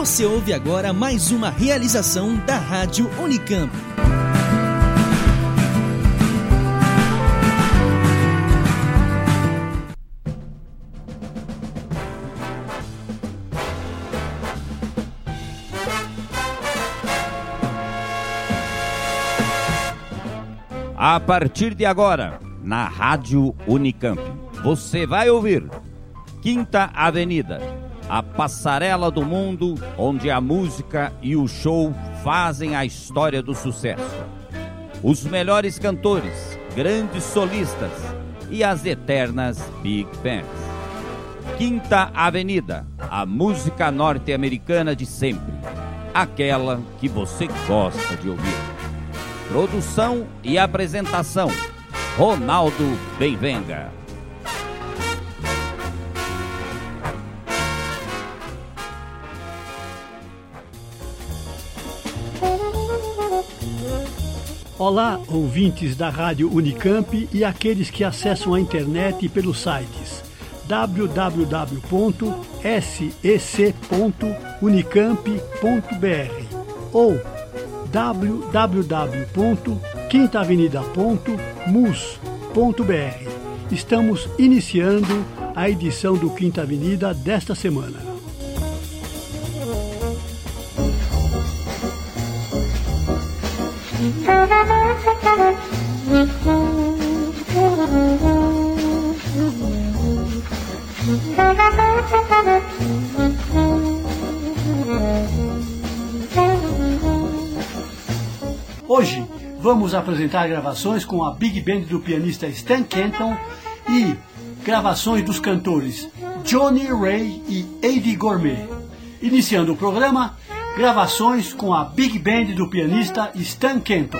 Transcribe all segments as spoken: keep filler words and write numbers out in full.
Você ouve agora mais uma realização da Rádio Unicamp. A partir de agora, na Rádio Unicamp, você vai ouvir Quinta Avenida, a passarela do mundo onde a música e o show fazem a história do sucesso. Os melhores cantores, grandes solistas e as eternas Big Bands. Quinta Avenida, a música norte-americana de sempre, aquela que você gosta de ouvir. Produção e apresentação, Ronaldo Benvenga. Olá, ouvintes da Rádio Unicamp e aqueles que acessam a internet pelos sites w w w ponto s e c ponto unicamp ponto b r ou w w w ponto quinta avenida ponto mus ponto b r. Estamos iniciando a edição do Quinta Avenida desta semana. Hoje vamos apresentar gravações com a Big Band do pianista Stan Kenton e gravações dos cantores Johnny Ray e Eddie Gourmet. Iniciando o programa, gravações com a Big Band do pianista Stan Kenton.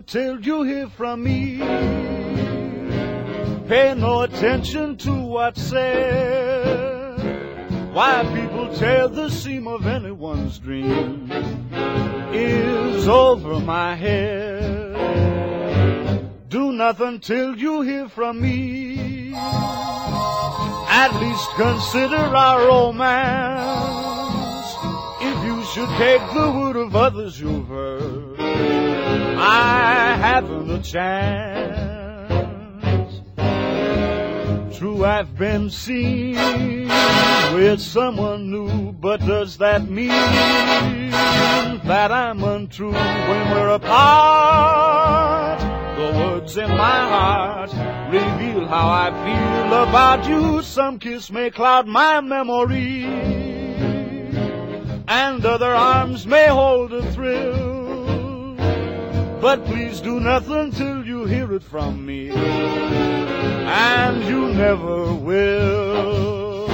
till you hear from me. Pay no attention to what's said. Why people tear the seam of anyone's dream is over my head. Do nothing till you hear from me. At least consider our romance. If you should take the word of others you've heard, I haven't a chance. True, I've been seen with someone new, but does that mean that I'm untrue when we're apart? The words in my heart reveal how I feel about you. Some kiss may cloud my memory, and other arms may hold a thrill. But please do nothing till you hear it from me, and you never will.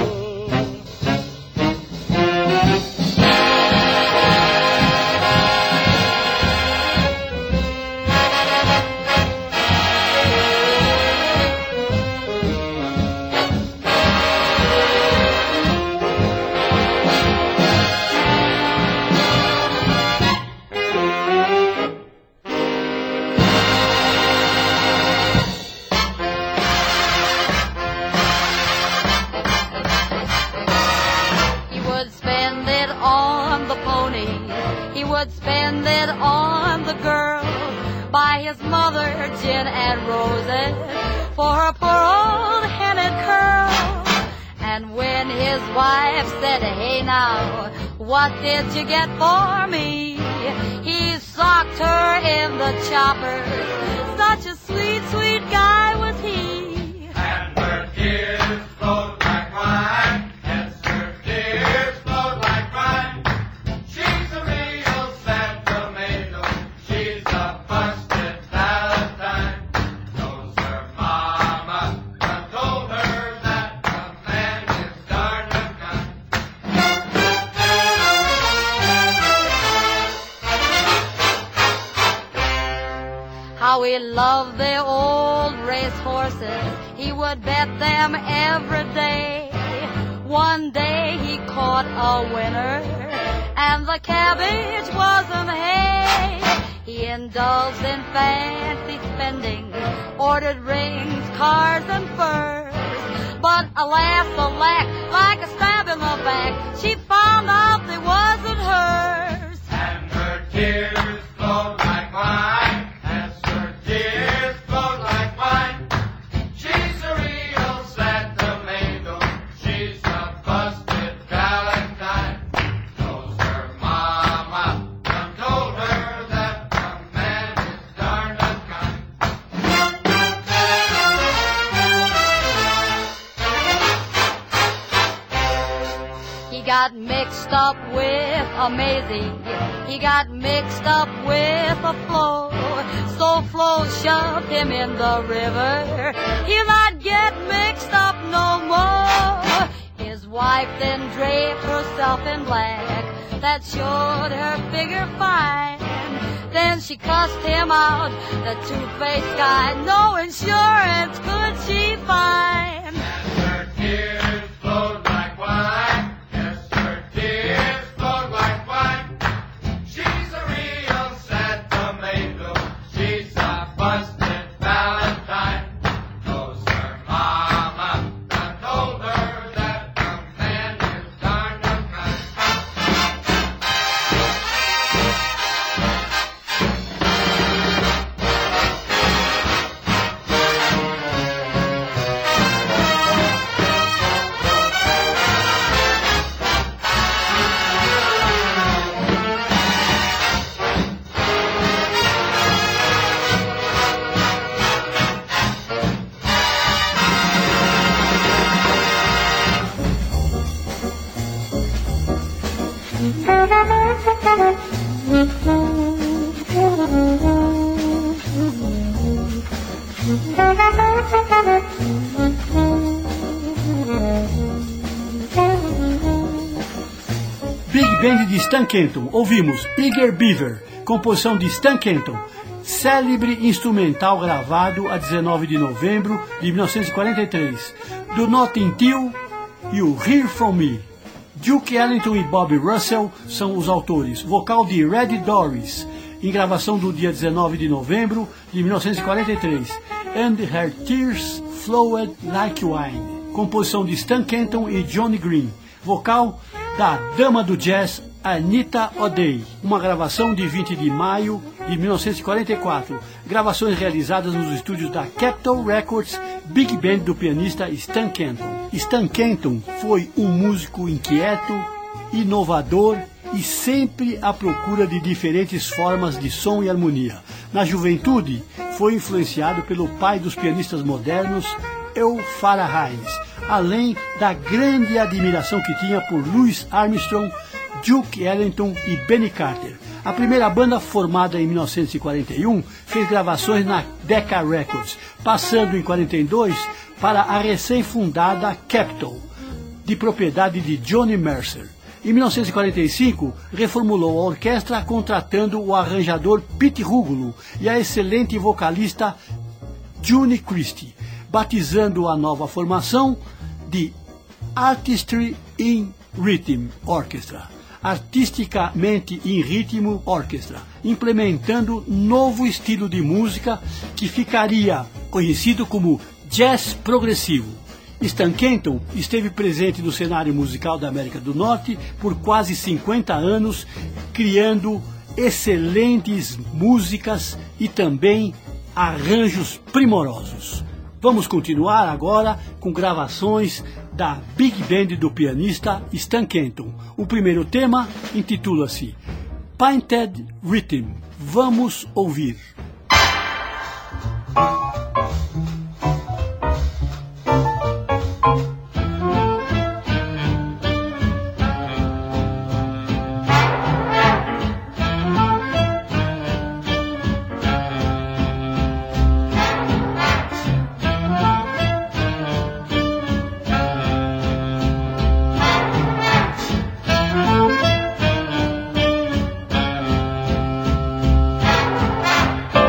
Would spend it on the girl, buy his mother gin and roses for her poor old headed curl. And when his wife said, hey now, what did you get for me? He socked her in the choppers. Such a sweet, sweet guy was he. And her tears flowed like wine. Yes, her tears flowed like wine. She's a real sentimental. She's a busted Valentine. Knows her mama done told her that the man is darn unkind. How he loved the old race horses. He would bet them every day. One day he caught a winner, and the cabbage wasn't hay. He indulged in fancy spending, ordered rings, cars, and furs. But alas, alack, like a stab in the back, she found out they wasn't hers. And her tears flowed like wine. As her tears flowed like wine. She's a real sentimental. She's a busted Valentine. Knows her mama done told her that the man is darn unkind. He got mixed up with a Maisie. He got mixed up with a Flo. So Flo shoved him in the river. He'll not get mixed up no more. His wife then draped herself in black that showed her figure fine. Then she cussed him out, the two-faced guy. No insurance could she find. Her tears flowed like wine. Yes, her tears flowed like wine. She's a real sentimental. She's a busted Valentine. Knows her mama done told her that the man is darn unkind. Big Band de Stan Kenton. Ouvimos Bigger Beaver, composição de Stan Kenton. célebre instrumental gravado a dezenove de novembro de mil novecentos e quarenta e três, do Notting Hill e o Hear From Me. Duke Ellington e Bobby Russell são os autores. Vocal de Red Doris, em gravação do dia dezenove de novembro de mil novecentos e quarenta e três. And Her Tears Flowed Like Wine. Composição de Stan Kenton e Johnny Green. Vocal da dama do jazz Anita O'Day. Uma gravação de vinte de maio de mil novecentos e quarenta e quatro. Gravações realizadas nos estúdios da Capitol Records, Big Band do pianista Stan Kenton. Stan Kenton foi um músico inquieto, inovador e sempre à procura de diferentes formas de som e harmonia. Na juventude, foi influenciado pelo pai dos pianistas modernos, Earl Farah Hines, além da grande admiração que tinha por Louis Armstrong, Duke Ellington e Benny Carter. A primeira banda, formada em mil novecentos e quarenta e um, fez gravações na Decca Records, passando em quarenta e dois para a recém-fundada Capitol, de propriedade de Johnny Mercer. Em mil novecentos e quarenta e cinco, reformulou a orquestra contratando o arranjador Pete Rugolo e a excelente vocalista June Christie, batizando a nova formação de Artistry in Rhythm Orchestra, artisticamente em ritmo orquestra, implementando novo estilo de música que ficaria conhecido como jazz progressivo. Stan Kenton esteve presente no cenário musical da América do Norte por quase cinquenta anos, criando excelentes músicas e também arranjos primorosos. Vamos continuar agora com gravações da Big Band do pianista Stan Kenton. O primeiro tema intitula-se Painted Rhythm. Vamos ouvir. Thank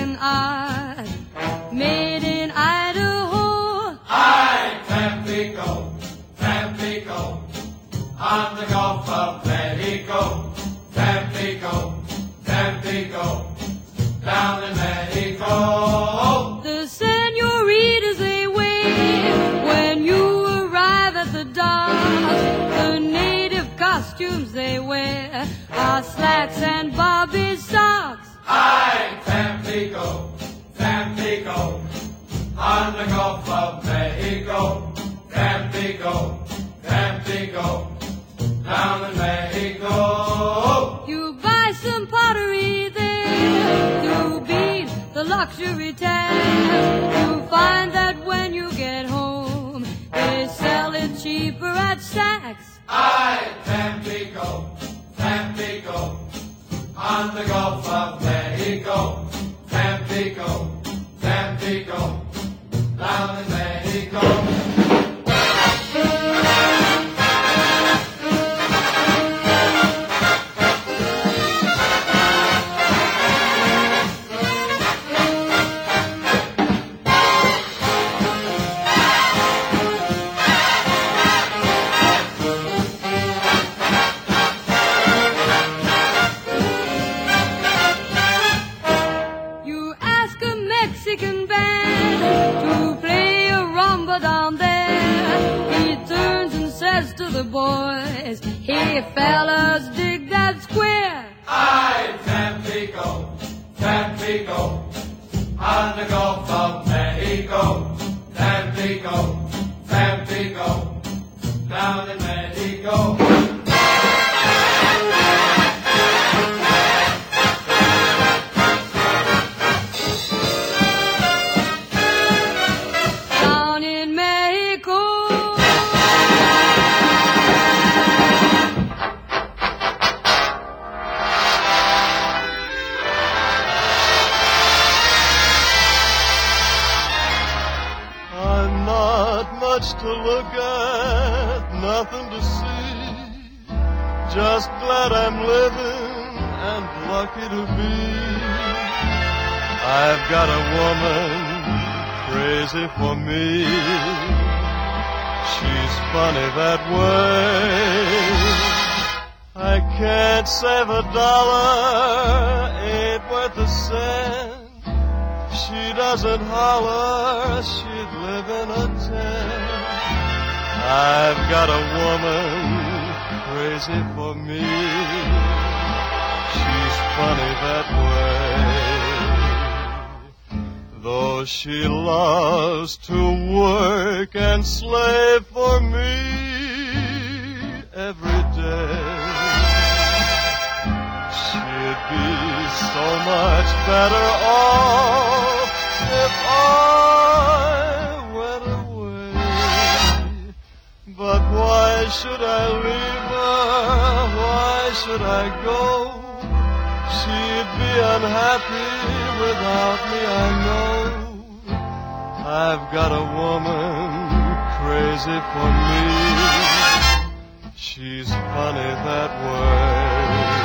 Mexican eyes, made in Idaho. I, Tampico, Tampico, on the Gulf of Mexico. Tampico, Tampico, down in Mexico. The senoritas, they wave when you arrive at the docks. The native costumes they wear are slacks and bobby socks. I, Tampico, Tampico, on the Gulf of Mexico. Tampico, Tampico, down in Mexico. You buy some pottery there, you beat the luxury tag. You find that when you get home, they sell it cheaper at Saks. I, Tampico, Tampico, on the Gulf of Mexico. Tampico, Tampico, down in Mexico. Boys, hey fellas, dig that square. I, Tampico, Tampico, on the Gulf of Mexico. Tampico, Tampico, down in Mexico. To look at, nothing to see, just glad I'm living and lucky to be. I've got a woman crazy for me, she's funny that way. I can't save a dollar, ain't worth a cent. She doesn't holler, she'd live in a tent. I've got a woman crazy for me, she's funny that way. Though she loves to work and slave for me every day, she'd be so much better off if I went away. But why should I leave her? Why should I go? She'd be unhappy without me, I know. I've got a woman crazy for me, she's funny that way.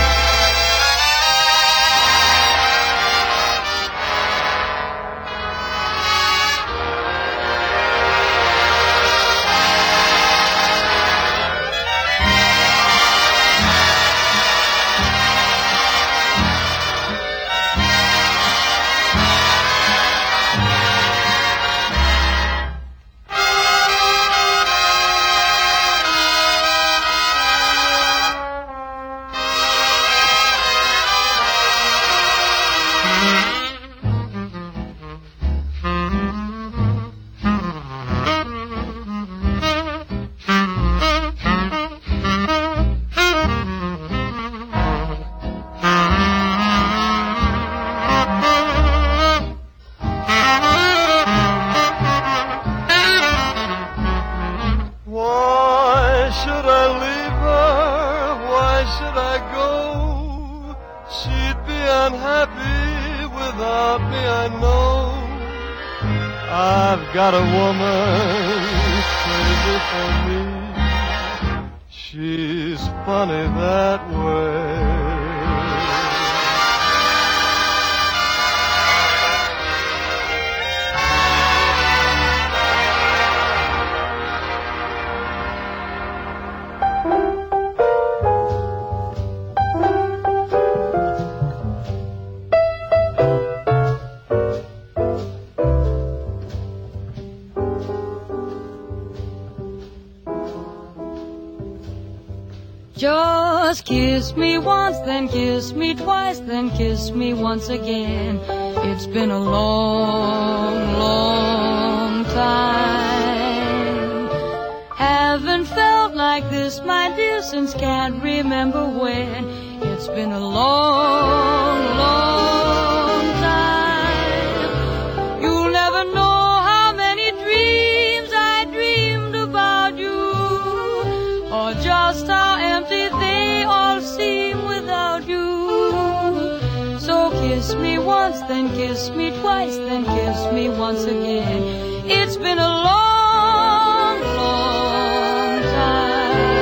Got a woman crazy for me, she's funny that way. Just kiss me once, then kiss me twice, then kiss me once again. It's been a long, long time. Haven't felt like this, my dear, since can't remember when. It's been a long, long time. You'll never know how many dreams I dreamed about you, or just how empty they all seem without you. So kiss me once, then kiss me twice, then kiss me once again. It's been a long, long time.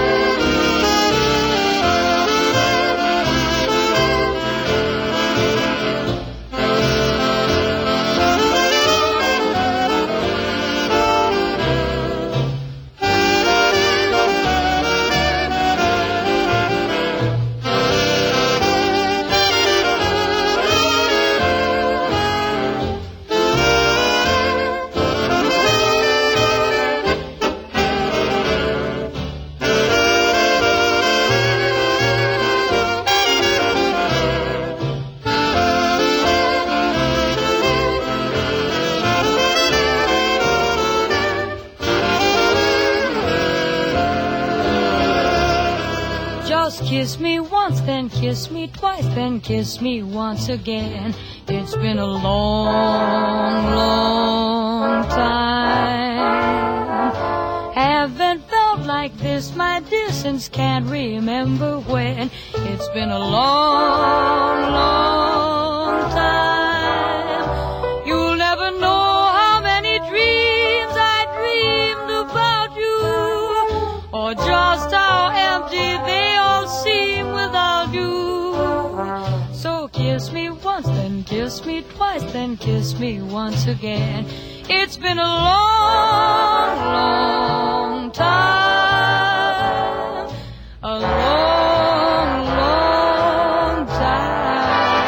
Kiss me once, then kiss me twice, then kiss me once again. It's been a long, long time. Haven't felt like this, my dear, since can't remember when. It's been a long, long time. You'll never know how many dreams I dreamed about you, or just how empty they all seem without you. So kiss me once, then kiss me twice, then kiss me once again. It's been a long, long time. A long, long time.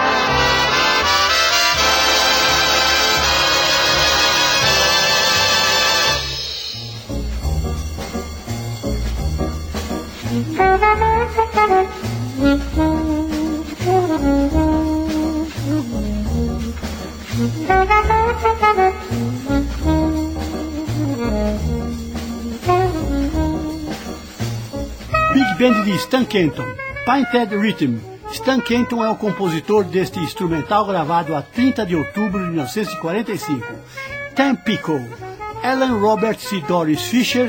Big Band de Stan Kenton, Painted Rhythm. Stan Kenton é o compositor deste instrumental gravado a trinta de outubro de mil novecentos e quarenta e cinco. Tampico, Alan Roberts e Doris Fisher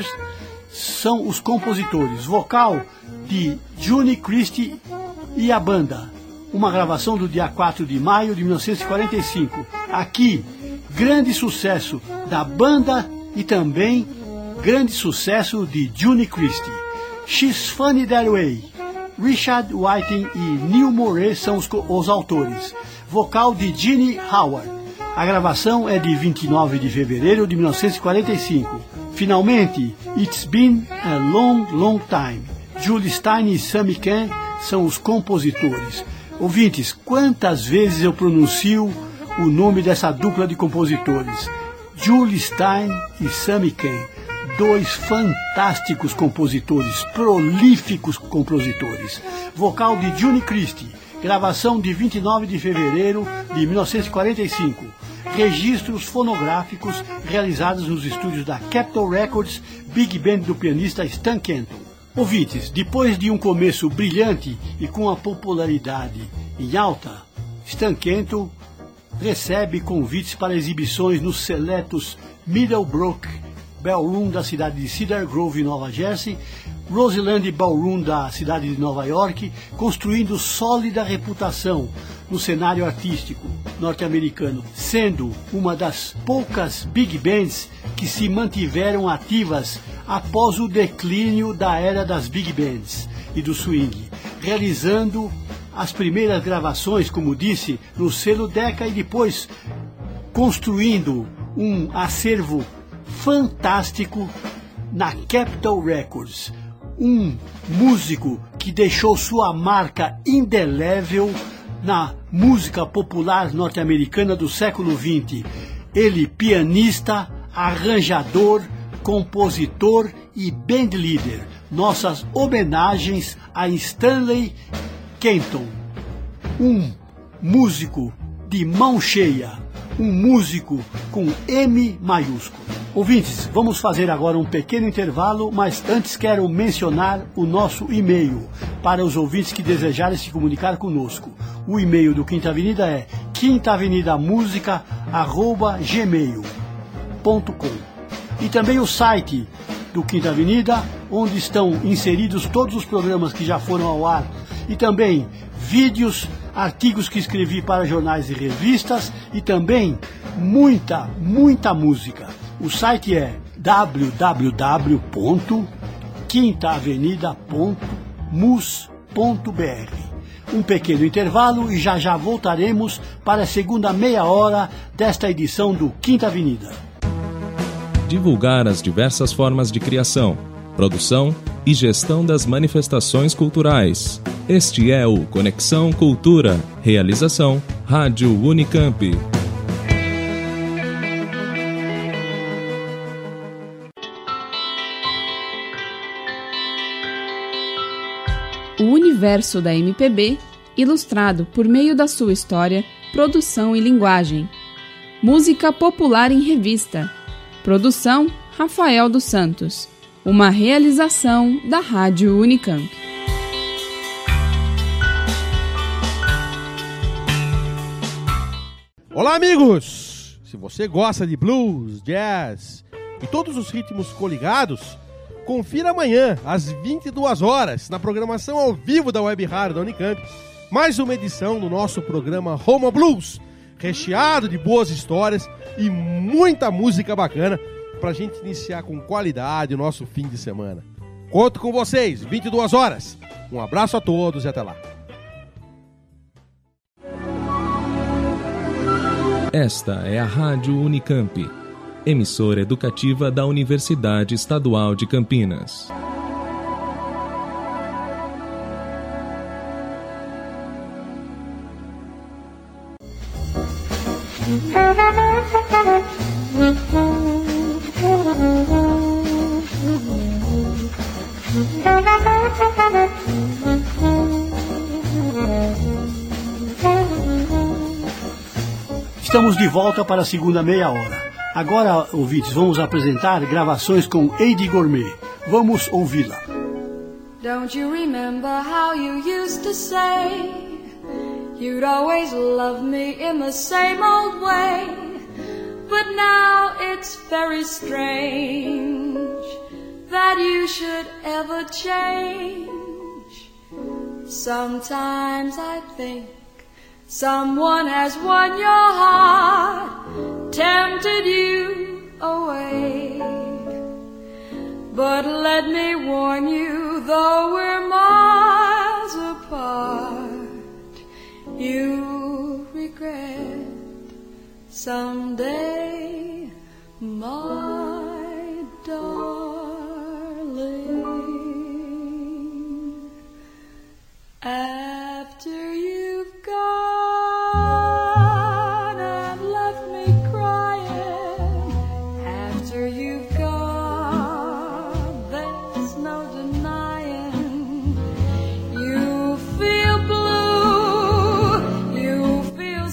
são os compositores. Vocal de Juni Christie e a banda. Uma gravação do dia quatro de maio de mil novecentos e quarenta e cinco. Aqui, grande sucesso da banda e também grande sucesso de Juni Christie. She's Funny That Way. Richard Whiting e Neil Moray são os, os autores. Vocal de Gene Howard. A gravação é de vinte e nove de fevereiro de mil novecentos e quarenta e cinco. Finalmente, It's Been a Long, Long Time. Julie Stein e Sammy Cahn são os compositores. Ouvintes, quantas vezes eu pronuncio o nome dessa dupla de compositores? Julie Stein e Sammy Cahn. Dois fantásticos compositores, prolíficos compositores. Vocal de Juni Christie, gravação de vinte e nove de fevereiro de mil novecentos e quarenta e cinco. Registros fonográficos realizados nos estúdios da Capitol Records, Big Band do pianista Stan Kenton. Ouvintes, depois de um começo brilhante e com a popularidade em alta, Stan Kenton recebe convites para exibições nos seletos Middlebrook Ballroom da cidade de Cedar Grove, Nova Jersey, Roseland Ballroom da cidade de Nova York, construindo sólida reputação no cenário artístico norte-americano, sendo uma das poucas big bands que se mantiveram ativas após o declínio da era das big bands e do swing, realizando as primeiras gravações, como disse, no selo Decca e depois construindo um acervo fantástico na Capitol Records. Um músico que deixou sua marca indelével na música popular norte-americana do século vinte. Ele, pianista, arranjador, compositor e bandleader. nossas homenagens a Stanley Kenton, um músico de mão cheia, um músico com M maiúsculo. Ouvintes, vamos fazer agora um pequeno intervalo, mas antes quero mencionar o nosso e-mail para os ouvintes que desejarem se comunicar conosco. O e-mail do Quinta Avenida é quinta avenida música arroba gmail ponto com e também o site do Quinta Avenida, onde estão inseridos todos os programas que já foram ao ar e também vídeos, artigos que escrevi para jornais e revistas e também muita, muita música. O site é w w w ponto quinta avenida ponto mus ponto b r. Um pequeno intervalo e já já voltaremos para a segunda meia hora desta edição do Quinta Avenida. Divulgar as diversas formas de criação, produção e gestão das manifestações culturais. Este é o Conexão Cultura. Realização Rádio Unicamp. O universo da M P B, ilustrado por meio da sua história, produção e linguagem. Música popular em revista. Produção Rafael dos Santos. Uma realização da Rádio Unicamp. Olá, amigos! Se você gosta de blues, jazz e todos os ritmos coligados, confira amanhã, às vinte e duas horas, na programação ao vivo da Web Rádio da Unicamp, mais uma edição do nosso programa Home Blues, recheado de boas histórias e muita música bacana pra gente iniciar com qualidade o nosso fim de semana. Conto com vocês, vinte e duas horas. Um abraço a todos e até lá. Esta é a Rádio Unicamp, emissora educativa da Universidade Estadual de Campinas. Estamos de volta para a segunda meia hora. Agora, ouvintes, vamos apresentar gravações com Eddie Gourmet. Vamos ouvi-la. Don't you remember how you used to say you'd always love me in the same old way? But now it's very strange that you should ever change. Sometimes I think someone has won your heart, tempted you away. But let me warn you, though we're miles apart, you'll regret someday, my darling. After you've gone and left me crying, after you've gone, there's no denying you feel blue, you feel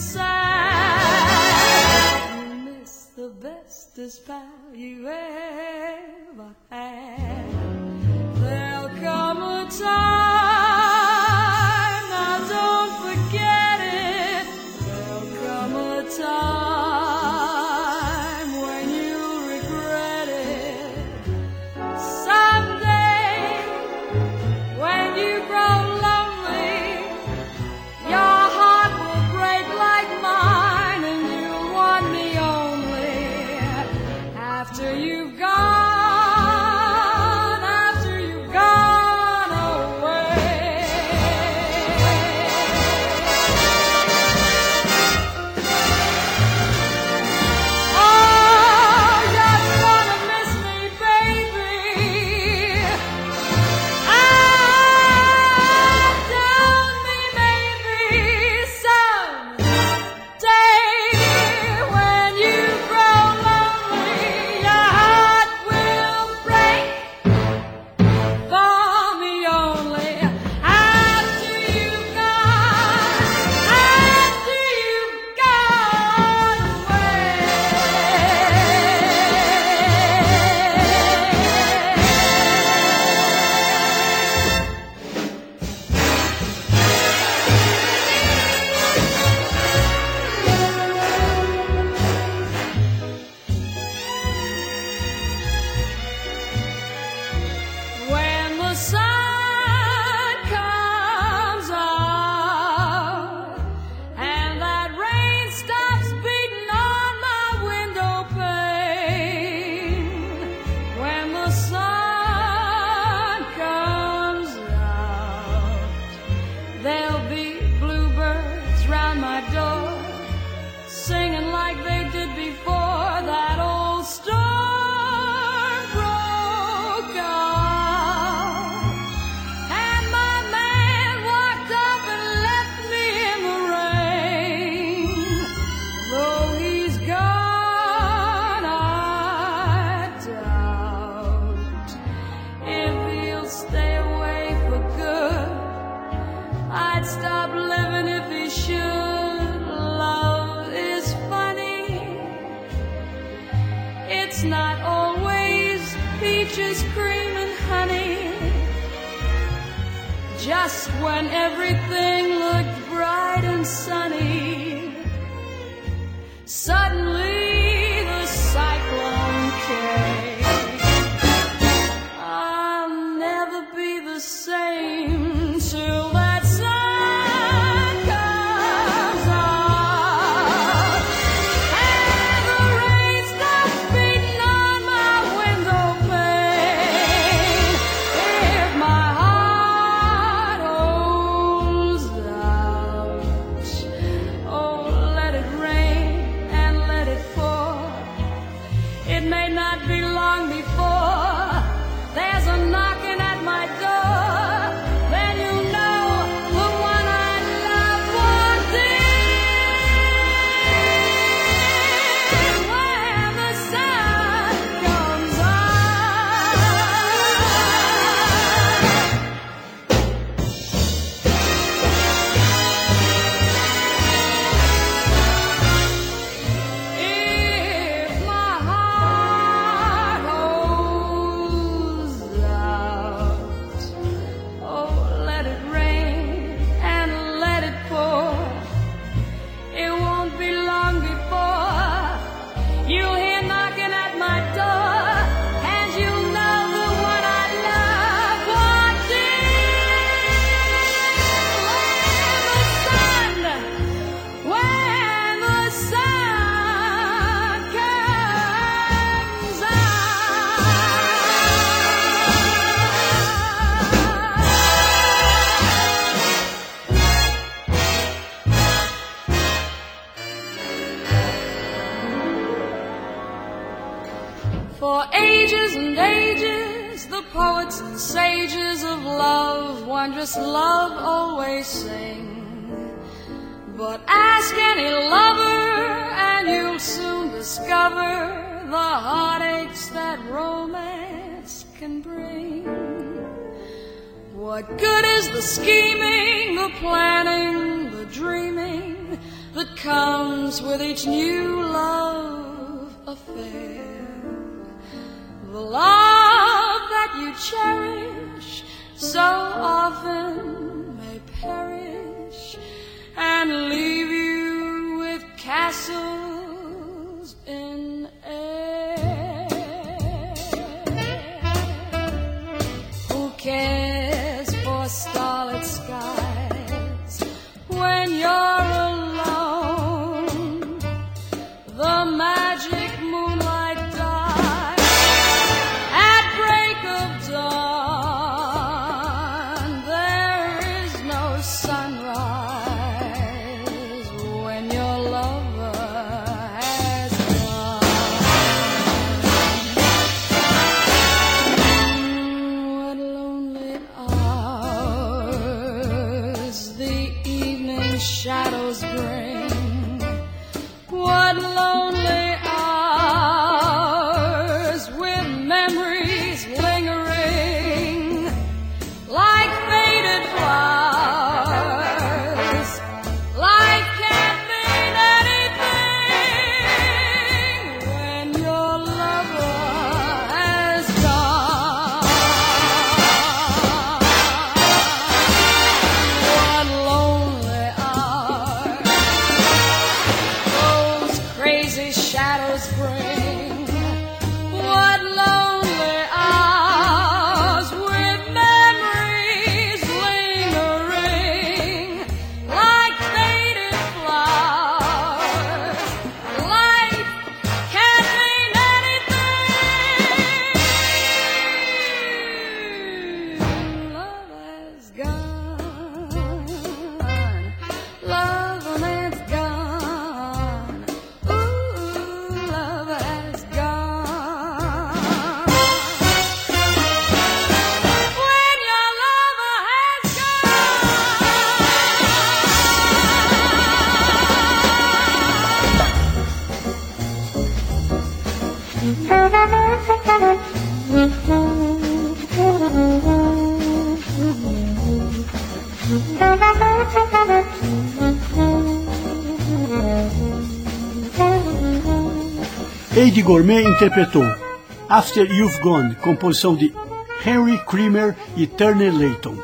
sad, you miss the bestest pal you ever had. There'll come a time, time when you'll regret it. Someday, when you grow lonely, your heart will break like mine, and you'll want me only just when everything looked bright and sunny, suddenly the cyclone came. I'll never be the same till that sun comes out and the rain stops beating on my window pane. If my heart holds out, oh, let it rain and let it pour. It may not be long before there's a knocking at my door. Then you know the one I love walked in when the sun comes If my heart holds out, oh, let it rain and let it pour. It won't be long before you'll hear knocking at my door, and you'll know the one I love walked in when the sun, when the sun comes For ages and ages, the poets and sages of love, wondrous love always sing. But ask any lover, and you'll soon discover the heartaches that romance can bring. What good is the scheming, the planning, the dreaming that comes with each new love affair? The love that you cherish so often may perish and leave you with castles in air. Who cares for starlit skies when you're alone? The magic moonlight dies at break of dawn. There is no sunrise when your lover has gone. What lonely hours the evening shadows bring. What lonely hours with memories lingering like faded flowers. Life can't mean anything when your lover has gone. What lonely hours those crazy shadows bring. What lonely hours with memories lingering like faded flowers. Life can't mean anything. Love has gone. Love and it's gone. Ooh, love has gone. When your lover has Eddie Gourmet interpretou After You've Gone, composição de Henry Creamer e Turner Layton.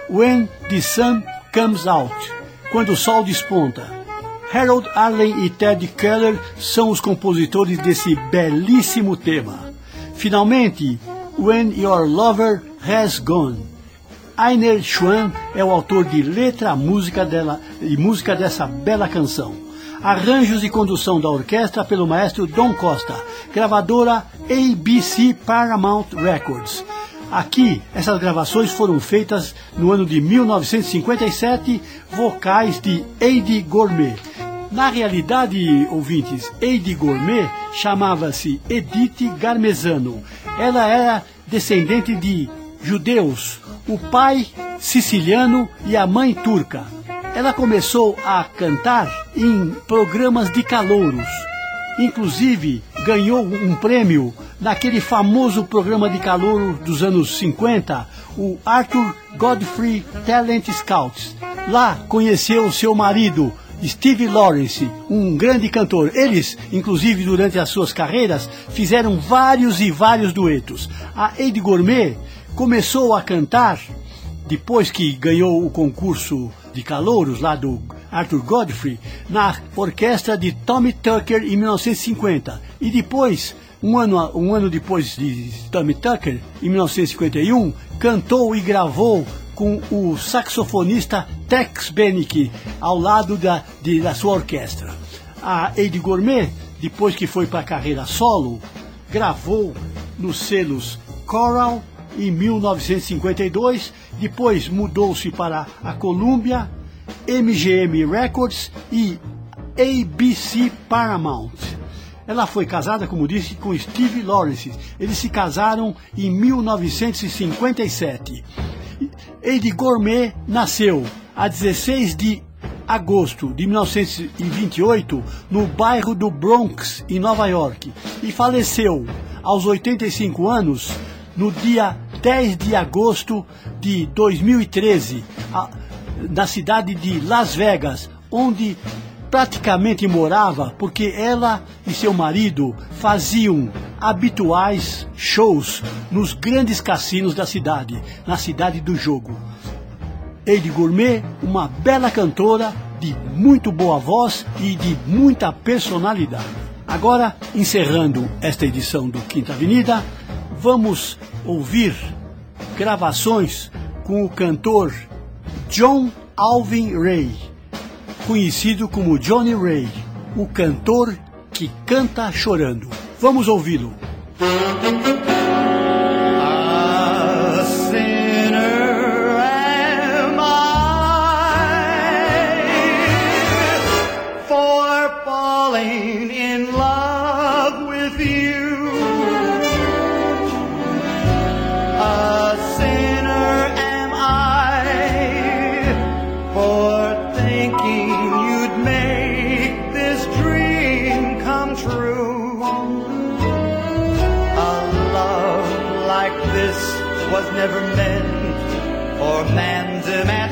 When the Sun Comes Out, quando o sol desponta. Harold Arlen e Ted Keller são os compositores desse belíssimo tema. Finalmente, When Your Lover Has Gone. Ainer Schwann é o autor de letra música dela, e música dessa bela canção. Arranjos e condução da orquestra pelo maestro Don Costa, gravadora A B C Paramount Records. Aqui, essas gravações foram feitas no ano de mil novecentos e cinquenta e sete, vocais de Eddie Gourmet. Na realidade, ouvintes, Eddie Gourmet chamava-se Edith Garmesano. Ela era descendente de judeus, o pai siciliano e a mãe turca. Ela começou a cantar em programas de calouros. Inclusive, ganhou um prêmio naquele famoso programa de calouro dos anos cinquenta, o Arthur Godfrey Talent Scouts. Lá conheceu seu marido, Steve Lawrence, um grande cantor. Eles, inclusive, durante as suas carreiras, fizeram vários e vários duetos. A Eddie Gourmet começou a cantar, depois que ganhou o concurso de calouros lá do Arthur Godfrey, na orquestra de Tommy Tucker em mil novecentos e cinquenta. E depois, um ano, um ano depois de Tommy Tucker, em mil novecentos e cinquenta e um, cantou e gravou com o saxofonista Tex Bennick ao lado da, de, da sua orquestra. A Eddie Gourmet, depois que foi para a carreira solo, gravou nos selos Coral em mil novecentos e cinquenta e dois, depois mudou-se para a Columbia, M G M Records e A B C Paramount. Ela foi casada, como disse, com Steve Lawrence. Eles se casaram em mil novecentos e cinquenta e sete. Eddie Gourmet nasceu a dezesseis de agosto de mil novecentos e vinte e oito no bairro do Bronx, em Nova York, e faleceu aos oitenta e cinco anos no dia dez de agosto de dois mil e treze, na cidade de Las Vegas, onde praticamente morava, porque ela e seu marido faziam habituais shows nos grandes cassinos da cidade, na cidade do jogo. Eddie Gourmet, uma bela cantora, de muito boa voz e de muita personalidade. Agora, encerrando esta edição do Quinta Avenida, vamos ouvir gravações com o cantor John Alvin Ray, conhecido como Johnny Ray, o cantor que canta chorando. Vamos ouvi-lo. A sinner am I for falling in love with you. A sinner am I for thinking you'd make this dream come true. A love like this was never meant for man's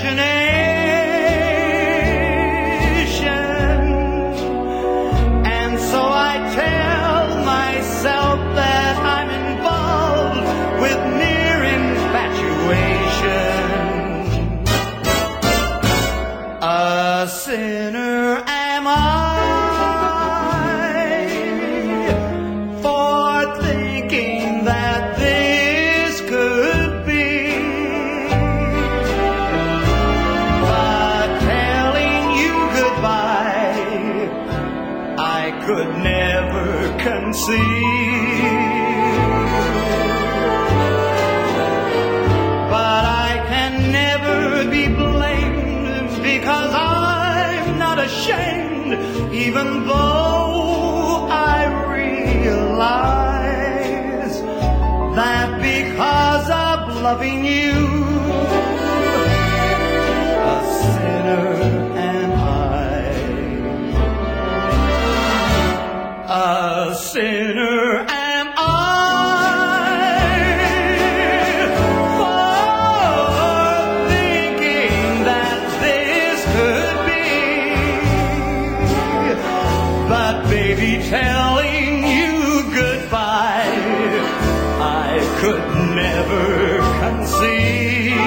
imagination. And so I tell myself that I'm involved with mere infatuation. A sinner am I for thinking that this could be, but telling you goodbye I could never conceive. But I can never be blamed because I'm not ashamed, even though I realize that because of loving you, a sinner am I. A sinner am I for thinking that this could be, but baby, telling you goodbye I could never conceive.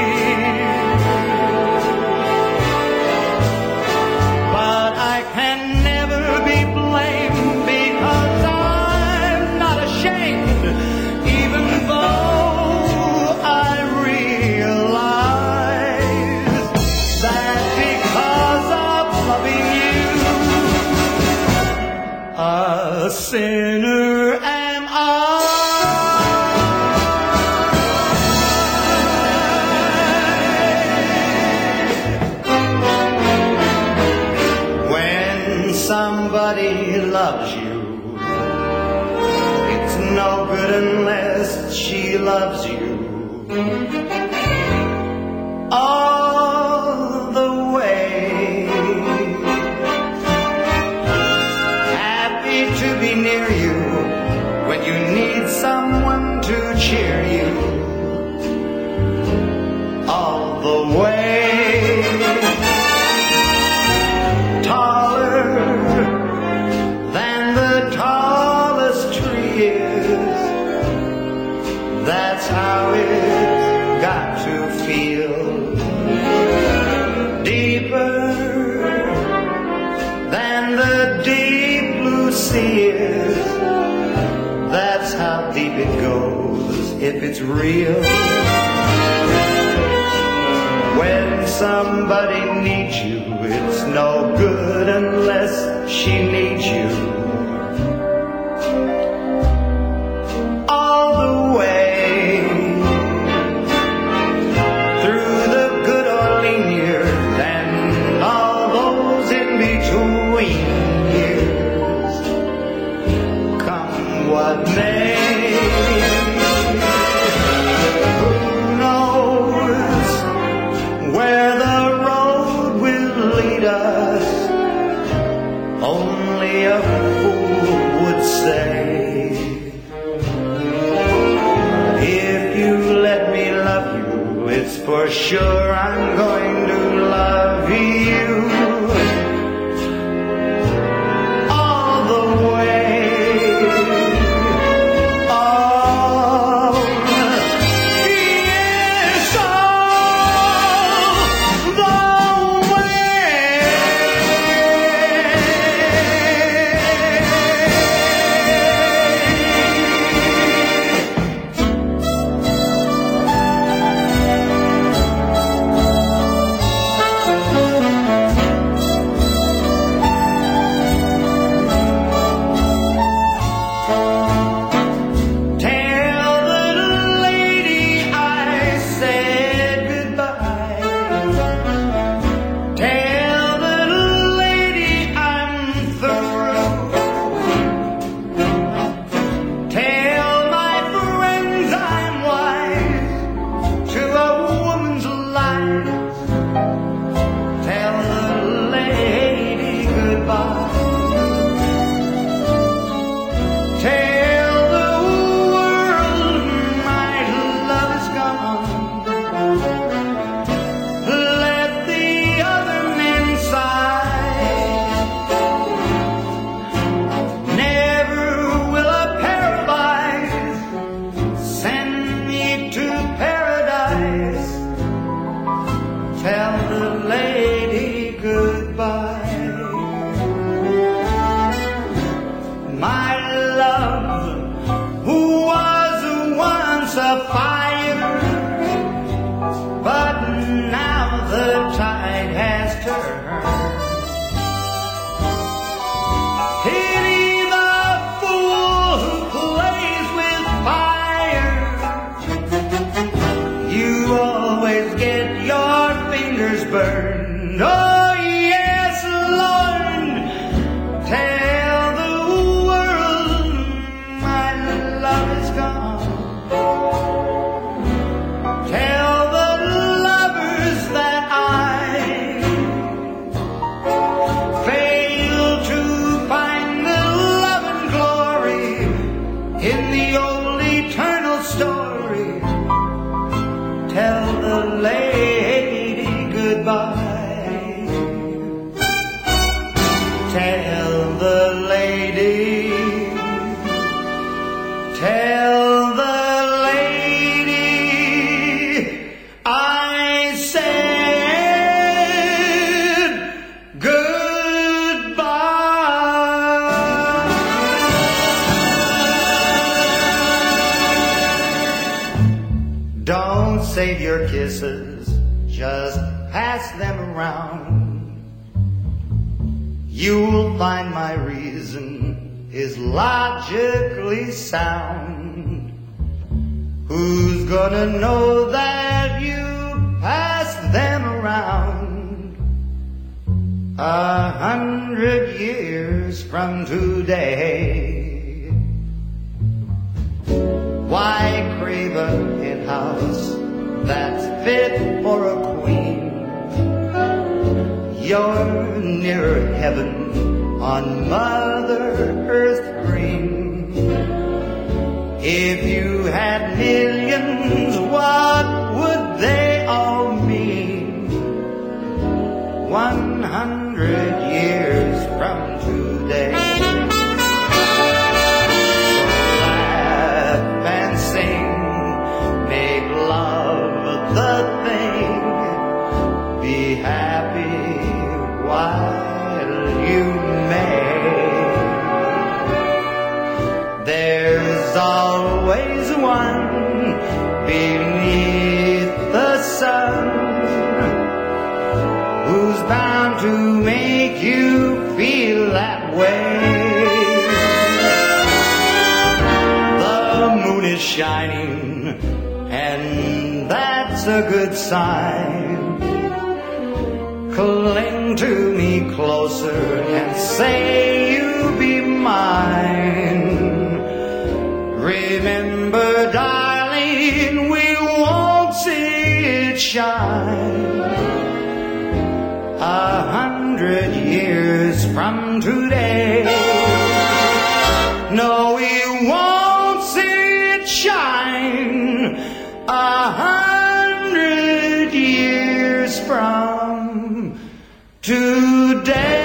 all the way. Happy to be near you when you need someone to cheer you. All the way. Taller than the tallest tree is. That's how it's got to feel. Deeper than the deep blue sea is. That's how deep it goes if it's real. When somebody needs you, it's no good unless she needs you. All the way through the good or lean years and all those in between years. Come what may. Where the road will lead us, only a fool would say. If you let me love you, it's for sure I'm going to love you all the way. Save your kisses, just pass them around. You'll find my reason is logically sound. Who's gonna know that you passed them around? A hundred years from today. Why crave a penthouse that's fit for a queen. You're nearer heaven on Mother Earth green. If you had millions, what would they all mean? One hundred years from today. Laugh and sing, make love the thing. Be happy while you may. There's always one beneath the sun who's bound to make you feel that way. The moon is shining, and that's a good sign. Cling to me closer and say you'll be mine. Remember, darling, we won't see it shine a hundred years from today. No, we won't see it shine a hundred years from today.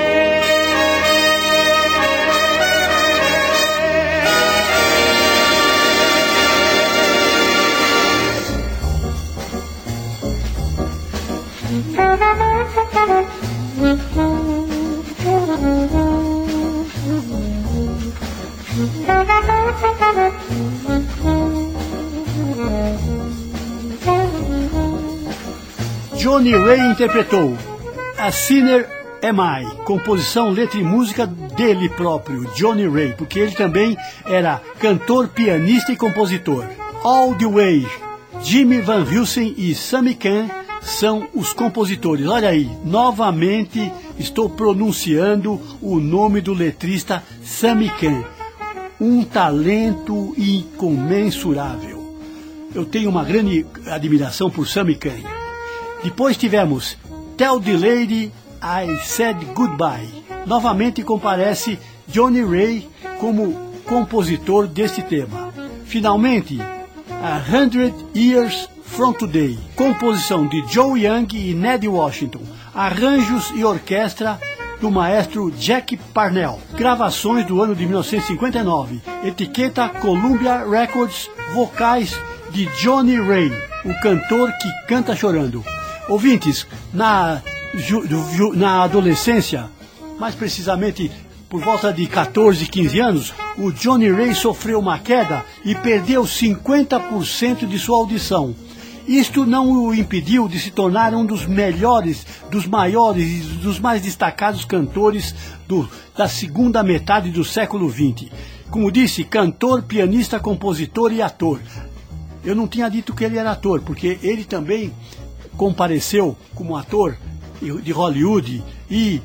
Johnny Ray interpretou A Sinner Am I, composição, letra e música dele próprio, Johnny Ray, porque ele também era cantor, pianista e compositor. All the Way, Jimmy Van Heusen e Sammy Cahn são os compositores. Olha aí, novamente estou pronunciando o nome do letrista Sammy Cahn. Um talento incomensurável. Eu tenho uma grande admiração por Sammy Cahn. Depois tivemos Tell the Lady I Said Goodbye. Novamente comparece Johnny Ray como compositor deste tema. Finalmente, A Hundred Years From Today, composição de Joe Young e Ned Washington, arranjos e orquestra do maestro Jack Parnell, gravações do ano de mil novecentos e cinquenta e nove, etiqueta Columbia Records, vocais de Johnny Ray, o cantor que canta chorando. Ouvintes, na, ju, ju, na adolescência, mais precisamente por volta de catorze, quinze anos, o Johnny Ray sofreu uma queda e perdeu cinquenta por cento de sua audição. Isto não o impediu de se tornar um dos melhores, dos maiores e dos mais destacados cantores do, da segunda metade do século vinte. Como disse, cantor, pianista, compositor e ator. Eu não tinha dito que ele era ator, porque ele também compareceu como ator de Hollywood e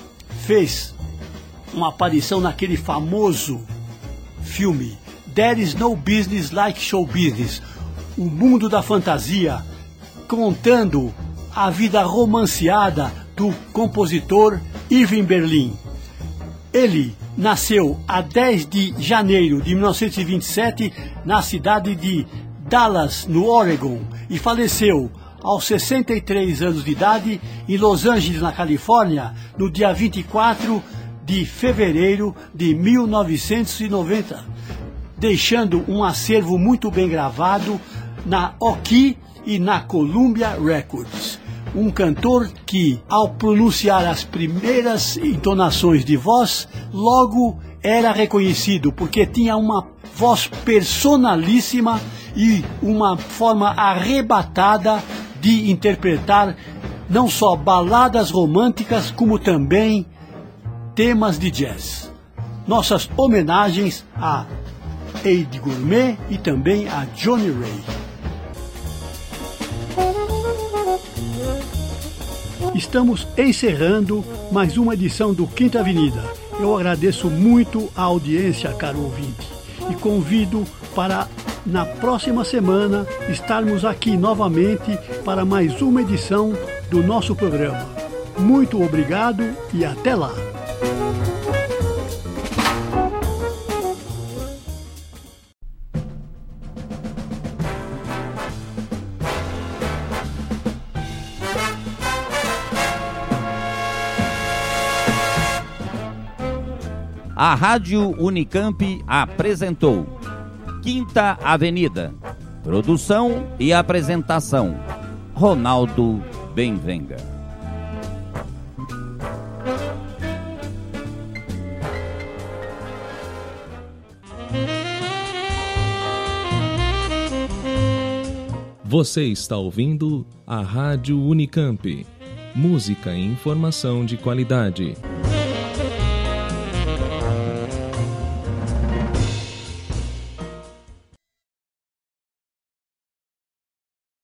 fez uma aparição naquele famoso filme There is no business like show business, o mundo da fantasia, contando a vida romanceada do compositor Irving Berlin. Ele nasceu a dez de janeiro de mil novecentos e vinte e sete na cidade de Dallas, no Oregon, e faleceu aos sessenta e três anos de idade em Los Angeles, na Califórnia, no dia vinte e quatro de fevereiro de mil novecentos e noventa, deixando um acervo muito bem gravado na Oki e na Columbia Records. Um cantor que, ao pronunciar as primeiras entonações de voz, logo era reconhecido, porque tinha uma voz personalíssima e uma forma arrebatada de interpretar não só baladas românticas, como também temas de jazz. Nossas homenagens a Eddie Gourmet e também a Johnny Ray. Estamos encerrando mais uma edição do Quinta Avenida. Eu agradeço muito a audiência, caro ouvinte, e convido para na próxima semana estarmos aqui novamente para mais uma edição do nosso programa. Muito obrigado e até lá! A Rádio Unicamp apresentou Quinta Avenida. Produção e apresentação, Ronaldo Benvenga. Você está ouvindo a Rádio Unicamp. Música e informação de qualidade.